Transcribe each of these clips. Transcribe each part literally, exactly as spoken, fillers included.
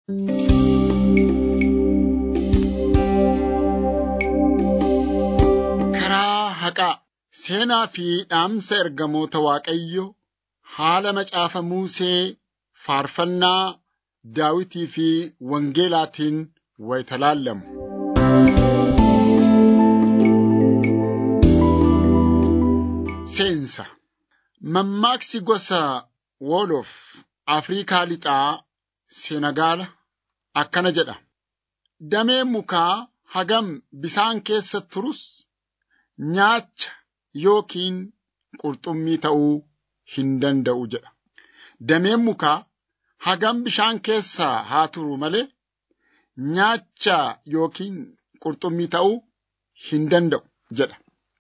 Karaa haqaa seenaa fi dhaamsa ergamoota Waaqayyoo haala macaafa Musee faarfannaa Daawitii fi Wangeelaatiin wayita laallamu. Seensa mammaaksi gosa Wolof Afriikaa lixaa Seenagaala akkana jedha. Dameen mukaa hagam bisaan keessa turus nyaacha yookiin qurxummii ta'uu hin danda'u jedha. Dameen mukaa hagam bishaan keessa haa turu malee nyaacha yookiin qurxummii ta'uu hin danda'u jedha.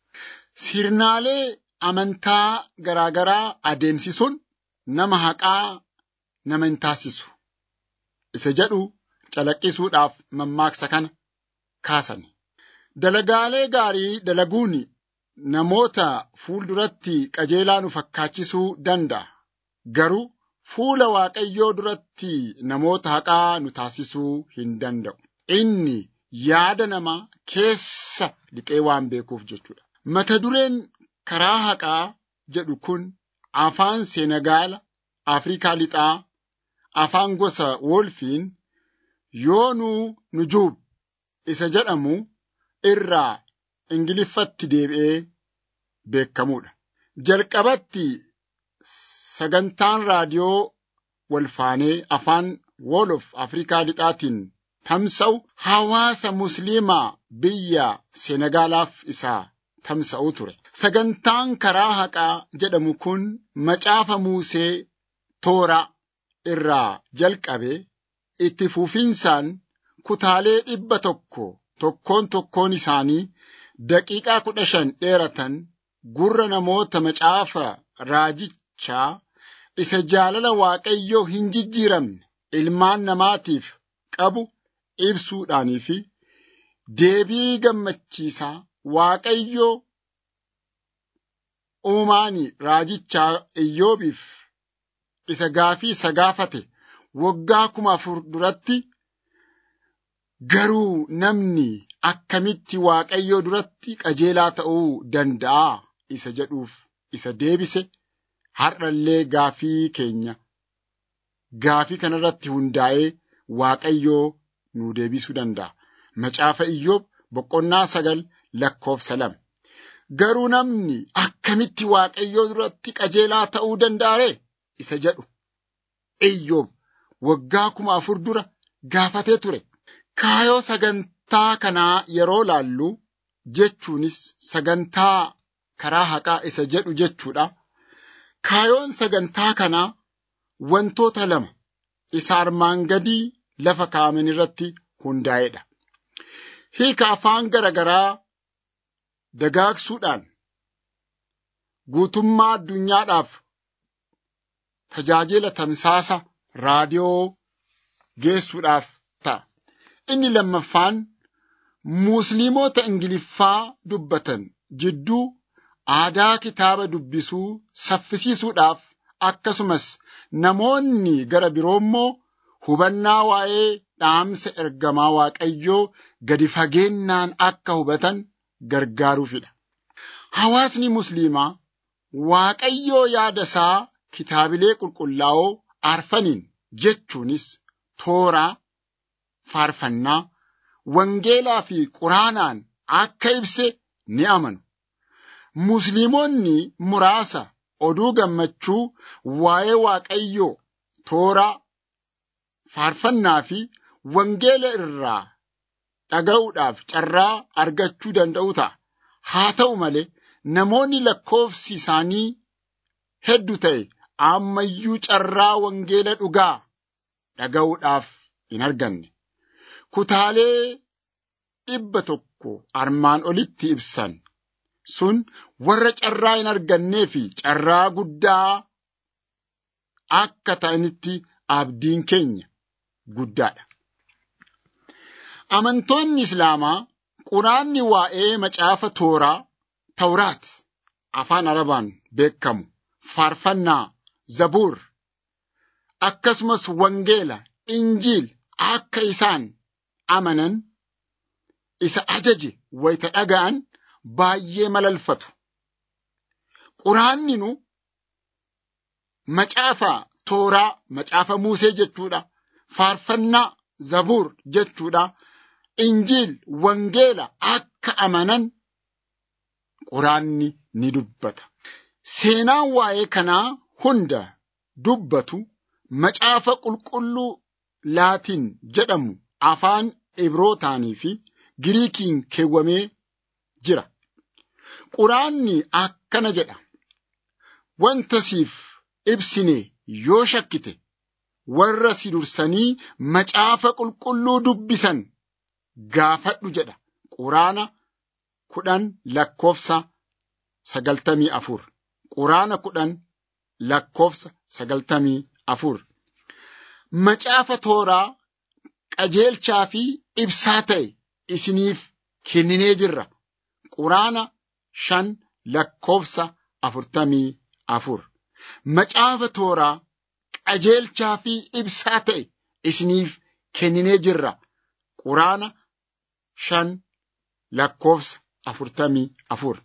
Sirnaalee amantaa garaagaraa adeemsisuun nama haqaa nama hin taasisu isa jedhu calaqqisuudhaaf mammaaksa kana kaasan. Dalagaalee gaarii dalaguun namoota fuulduratti qajeelaa nu fakkaachisuu danda'a. Garuu fuula Waaqayyoo duratti namoota haqaa nu taasisuu hin danda'u. Inni yaada namaa keessa lixee waan beekuuf jechuudha. Mata dureen karaa haqaa jedhu kun afaan Seenagaala Afriikaa lixaa afaan gosa Wolfiin yoonuu nujuub isa jedhamu irraa Ingiliffatti deebi'ee beekamuudha. Jalqabatti sagantaan raadiyoo walfaanee afaan Wolof Afriikaa lixaatiin tamsa'u hawaasa musliimaa biyya Seenagaalaaf isaa tamsa'u ture. Sagantaan karaa haqaa jedhamu kun macaafa Musee Tooraa irraa jalqabee itti fufiinsaan kutaalee dhibba tokko tokkoon tokkoon isaanii daqiiqaa kudha shan dheeratan gurra namoota macaafa raajichaa isa jaalala Waaqayyoo hin jijjiiramne ilmaan namaatiif qabu ibsuudhaanii fi deebii gammachiisaa Waaqayyoo uumaanii raajichaa Iyyoobiif isa gaafii isa gaafate waggaa kuma afur duratti garuu namni akkamitti Waaqayyoo duratti qajeelaa ta'uu danda'a isa jedhuuf isa deebise har'allee gaafii keenya gaafii kanarratti hundaa'ee Waaqayyoo nu deebisuu danda'a. Macaafa Iyyoob boqonnaa sagal lakkoofsa lama. Garuu namni akkamitti Waaqayyoo duratti qajeelaa ta'uu danda'a isa jedhu Iyyoob waggaa kuma afur dura gaafatee ture. Kaayoo sagantaa kanaa yeroo laallu jechuunis sagantaa karaa haqaa isa jedhu jechuudha. Kaayoon sagantaa kanaa wantoota lama isa armaan gadii lafa kaa'aman irratti hundaa'edha. Hiika afaan garagaraa dagaagsuudhaan guutummaa addunyaadhaaf tajaajila tamsaasa raadiyoo geessuudhaaf ta'a. Inni lammaffaan musliimoota Ingiliffaa dubbatan jidduu aadaa kitaaba dubbisuu saffisiisuudhaaf akkasumas namoonni gara biroo immoo hubannaa waa'ee dhaamsa ergamaa Waaqayyoo gadi fageennaan akka hubatan gargaaruufidha. Hawaasni musliimaa Waaqayyoo yaada isaa kitaabilee qulqullaa'oo arfaniin jechuunis Tooraa, faarfannaa, wangeelaa fi quraanaan akka ibse ni amanu. Musliimoonni muraasa oduu gammachuu waa'ee Waaqayyoo Tooraa, faarfannaa fi wangeela irraa dhaga'uudhaaf carraa argachuu danda'u ta'a. Haa ta'u malee namoonni lakkoofsi isaanii hedduu ta'e ammayyuu carraa wangeela dhugaa dhaga'uudhaaf hin arganne. Kutaalee dhibba tokko armaan olitti ibsan sun warra carraa hin argannee fi carraa guddaa akka ta'anitti abdiin keenya guddaadha. Amantoonni Islaamaa quraanni waa'ee macaafa Tooraa, Tawraat afaan Arabaan beekamu, faarfannaa, Zabuur akkasumas wangeela, Injiil akka isaan amanan isa ajaje wayita dhaga'an baay'ee malalfatu. Quraanni nu macaafa tooraa, macaafa Musee jechuudha. Faarfannaa Zabuur jechuudha. Injiil, wangeela akka amanan quraanni ni dubbata. Seenaan waa'ee kanaa hunda dubbatu macaafa qulqulluu Laatiin jedhamu afaan Ibrootaanii fi Giriikiin keewwamee jira. Quraanni akkana jedha. Wanta siif ibsine yoo shakkite warra si dursanii macaafa qulqulluu dubbisan gaafadhu jedha. Quraana kudhan lakkoofsa sagaltamii afur. Quraana kudhan lakkoofsa sagaltamii afur. Macaafa tooraa qajeelchaa fi ibsaa ta'e isiniif kenninee jirra. Quraana shan lakkoofsa afurtamii afur. Macaafa tooraa qajeelchaa fi ibsaa ta'e isiniif kenninee jirra. Quraana shan lakkoofsa afurtamii afur.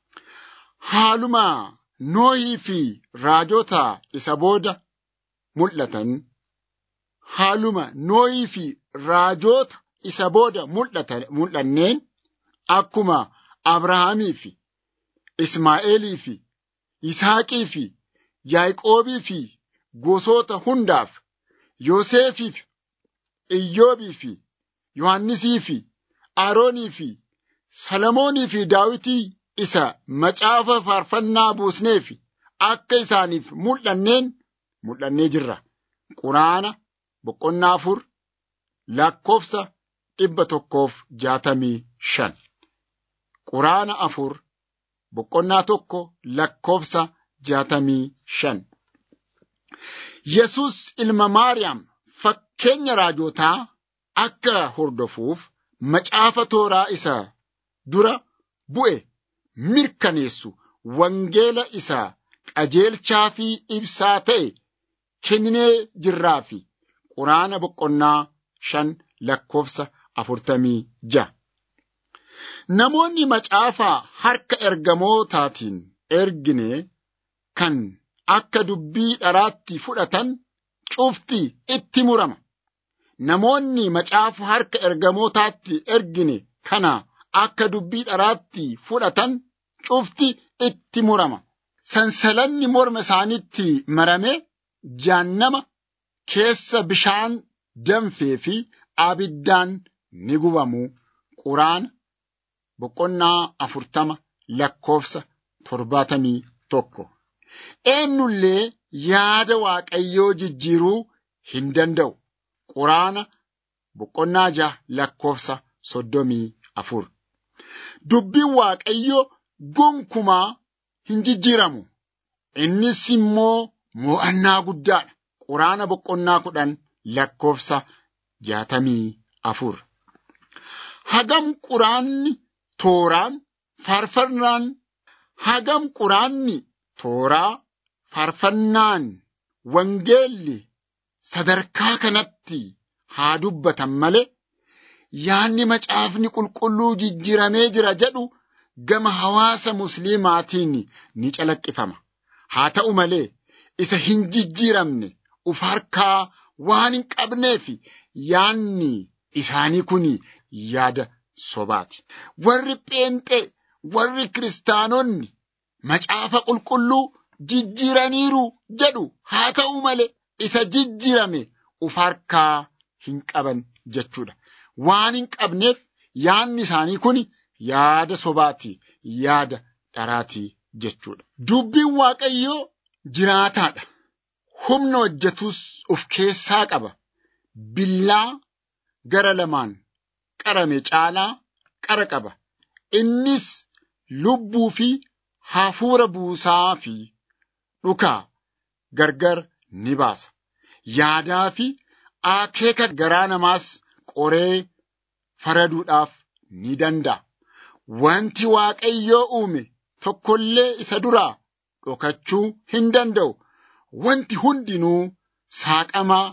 Haaluma Noohii fi raajota isa booda mul'atan, haaluma Noohii fi raajota isa booda mul'atan mul'anneen akkuma Abrahaamii fi Ismaa'eelii fi Yisaaqii fi Yaaqoobii fi gosoota hundaaf, Yoosefii fi Iyyoobii fi Yohannisii fi Aroonii fi Salamoonii fi Daawitii isa macaafa faarfannaa buusneef akka isaaniif mul'anneen mul'annee jirra. Quraana boqonnaa afur lakkoofsa dhibba tokkoof jaatamii shan. Quraana afur boqonnaa tokko lakkoofsa jaatamii shan. Yesus ilma Maariyaam fakkeenya raajotaa akka hordofuuf macaafa tooraa isa dura bu'e mirkaneessu wangeela isa qajeelchaa fi ibsaa ta'e kenninee jirraa fi Quraana boqonnaa shan lakkoofsa afurtamii ja'a. Namoonni macaafa harka ergamootaatiin ergine kan akka dubbii dharaatti fudhatan cufti itti murama. Namoonni macaafa harka ergamootaatti ergine kana akka dubbii dharaatti fudhatan cufti itti murama. Sansalanni morma isaaniitti marame jahannama keessa bishaan danfee fi abiddaan ni gubamu. Quraana boqonnaa afurtama lakkoofsa torbaatamii tokko. Eenyullee yaada Waaqayyoo jijjiiruu hin danda'u. Quraana boqonnaa jaha lakkoofsa soddomii afur. Dubbiin Waaqayyoo gonkumaa hin jijjiiramu. Innis immoo mo'annaa guddaadha. Quraana boqonnaa kudhan lakkoofsa jaatamii afur. Hagam quraanni tooraan faarfannaan hagam quraanni tooraa faarfannaan wangeelli sadarkaa kanatti haa dubbatan malee yaanni macaafni qulqulluu jijjiiramee jira jedhu gama hawaasa musliimaatiin ni calaqqifama. Haa ta'u malee isa hin jijjiiramne uf harkaa waan hin qabneef yaanni isaanii kun yaada sobaati. Warri pheenxee, warri kiristaanonni macaafa qulqulluu jijjiiraniiru jedhu haa ta'u malee isa jijjiirame uf harkaa hin qaban jechuudha. Waan hin qabneef yaanni isaanii kun yaada sobaati, yaada dharaati jechuudha. Dubbiin Waaqayyoo jiraataadha. Humna hojjetus of keessaa qaba. Billaa gara lamaan qarame caalaa qara qaba. Innis lubbuu fi hafuura buusaa fi dhukaa gargar ni baasa. Yaadaa fi akeeka garaa namaas qoree faraduudhaaf ni danda'a. Wanti Waaqayyoo uume tokkollee isa duraa dhokachuu hin danda'u. Wanti hundinuu saaqamaa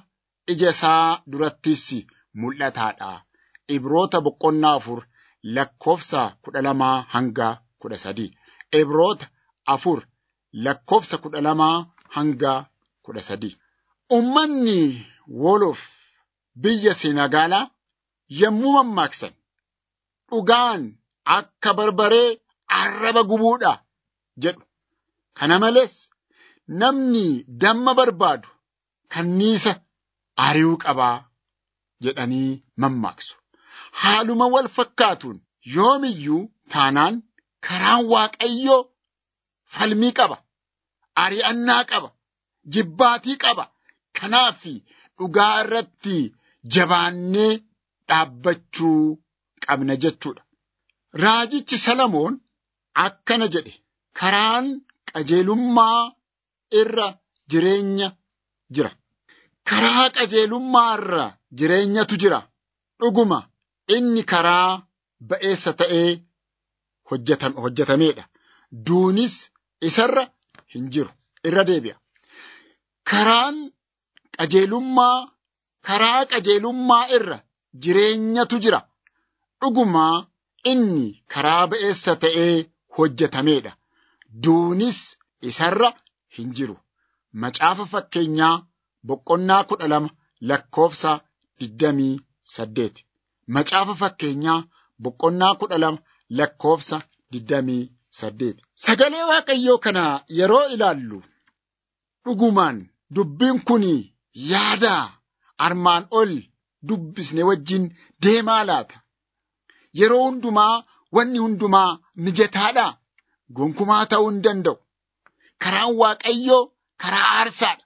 ija isaa durattis mul'ataadha. Ibroota boqonnaa afur lakkoofsa kudha lamaa hanga kudha sadii. Ibroota afur lakkoofsa kudha lamaa hanga kudha sadii. Uummanni Woloof biyya Senegaalaa yommuu mammaaksan dhugaan akka barbaree arraba gubuudha jedhu. Kana malees namni damma barbaadu kanniisa ari'uu qabaa jedhanii mammaaksu. Haaluma wal fakkaatuun yoomiyyuu taanaan karaan Waaqayyoo falmii qaba, ari'annaa qaba, jibbaatii qaba. Kanaaf dhugaa irratti jabaannee dhaabbachuu qabna jechuudha. Raajichi Salamoon akkana jedhe, karaan qajeelummaa irra jireenya jira. Karaa qajeelummaa irra jireenyatu jira. Dhuguma inni karaa ba'eessa ta'ee hojjetameedha. Duunis isarra hin jiru. Irra deebi'a. Karaan qajeelummaa, karaa qajeelummaa irra jireenyatu jira. Dhuguma inni karaa ba'eessa ta'ee hojjetameedha. Duunis isarra hin jiru. Macaafa fakkeenyaa boqonnaa kudha lama lakkoofsa digdamii saddeet. Macaafa fakkeenyaa boqonnaa kudha lama lakkoofsa digdamii saddeet. Sagalee Waaqayyoo kana yeroo ilaallu dhugumaan dubbiin kun yaada armaan ol dubbisne wajjin deemaa laata? Yeroo hundumaa wanni hundumaa mijataadha? Gonkumaa ta'uu hin danda'u. Karaan Waaqayyoo karaa aarsaadha.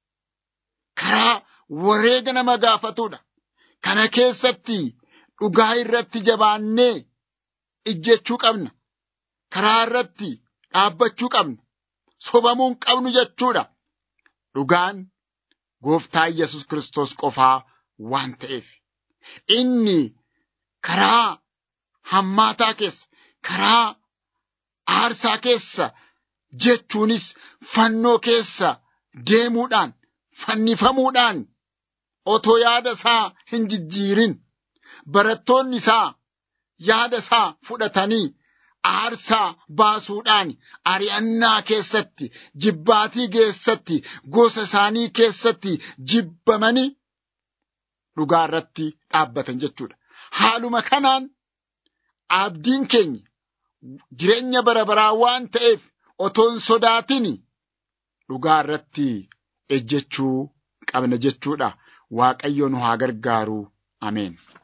Karaa wareega nama gaafatuudha. Kana keessatti dhugaa irratti jabaannee ijjechuu qabna. Karaa irratti dhaabbachuu qabna. Sobamuu hin qabnu jechuudha. Dhugaan Gooftaa Yesus Kiristoos qofaa waan ta'eef. Inni karaa hammaataa keessa, karaa aarsaa keessa jechuunis fannoo keessa deemuudhaan, fannifamuudhaan otoo yaada isaa hin jijjiirin barattoonni isaa yaada isaa fudhatanii aarsaa baasuudhaan ari'annaa keessatti, jibbaatii keessatti, gosa isaanii keessatti jibbamanii dhugaa irratti dhaabbatan jechuudha. Haaluma kanaan abdiin keenya jireenya bara baraa waan ta'eef otoo hin sodaatin dhugaa irratti ejjechuu qabna jechuudha. Waaqayyo nu haa gargaaru. Ameen.